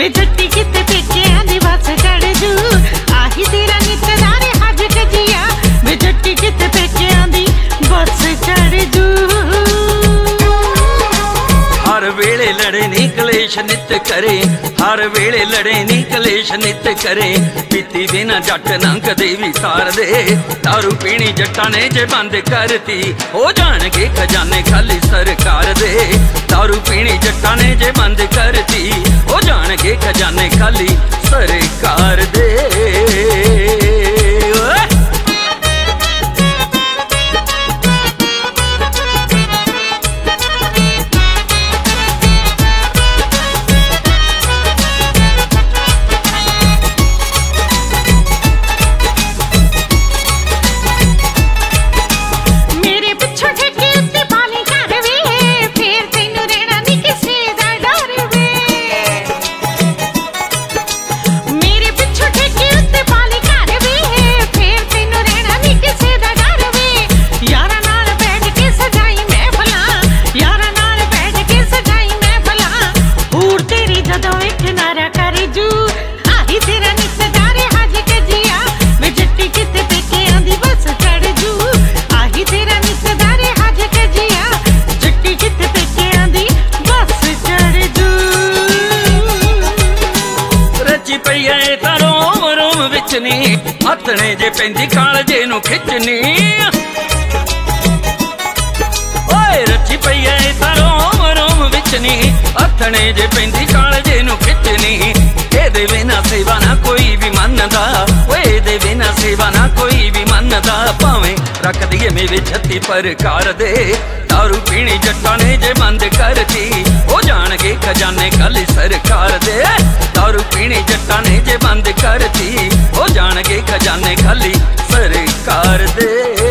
ਵੇ ਜੱਟੀ ਕਿਤੇ ਪੇਕਿਆਂ ਦੀ ਬੱਸ ਚੜ ਜੂ ਆਹੀ ਤੇਰਾ ਨਿੱਤਦਾਰੇ ਹੱਜ ਕਜੀਆ ਵੇ ਜੱਟੀ ਕਿਤੇ ਪੇਕਿਆਂ ਦੀ ਬੱਸ ਚੜ ਜੂ हर वेले लड़े नी कलेश नित करे हर वेले लड़े नी कलेश नित करे पीती बिना जट ना कदे भी तार दे दारू पीनी जट्टा ने जे बंद करती हो जाणगे खजाने खाली सरकार दे दारू पीनी जट्टा ने जे बंद करती हो जाणगे खजाने खाली सरकार दे हथने जे पैंदी कालजे नू खिचनी ओए रची पई ऐ तारो रोम विचनी हथने जे पैंदी कालजे नू खिचनी एदे बिना सेवा ना कोई भी मनदा ओए एदे बिना सेवा ना कोई भी मनदा भावें रख दिए मेरे 36 प्रकार दे दारू पीनी जट्टा ने जे बंद करती हो जाणगे खजाने खाली सरकार दे दारू पीनी जट्टा ने जे बंद करती हो जाणगे खजाने खाली सरकार दे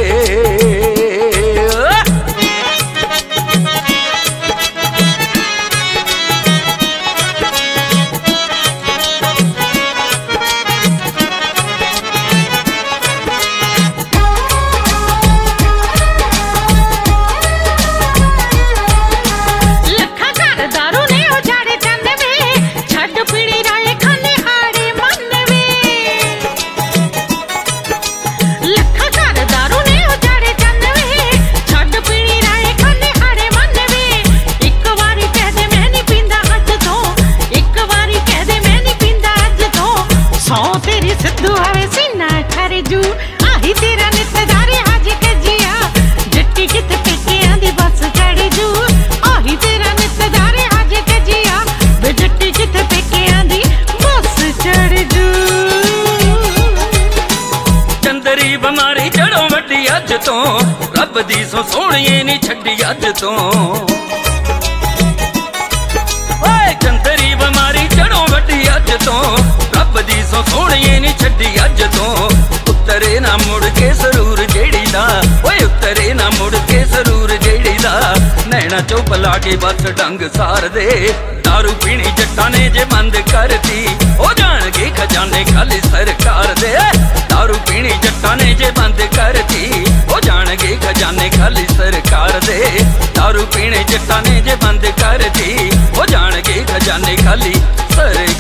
आही तेरा नितदारे हज कजिया जट्टी किते पेकियां दी बस चढ़ जू आही तेरा नितदारे हज कजिया वे जट्टी किते पेकियां दी बस चढ़ जू चंदरी बमारी जड़ों वड्डी अज तो रब दी सो सोहणीए नी छड्डी अज तो ओए चंदरी बमारी जड़ों वड्डी अज तो रब दी सो सोहणीए नी छड्डी अज तो उतरे ना मुड़ के सरूर जेड़ी दा ओए उतरे ना मुड़ के सरूर जेड़ी दा नैना चुप ला के बस डंग सार दे दारू पीनी जट्टा ने जे बंद करती हो जाणगे खजाने खाली सरकार दे दारू पीनी जट्टा ने जे बंद करती हो जाणगे खजाने खाली सरकार दे दारू पीने जट्टा ने जे बंद करती हो जाणगे खजाने खाली सर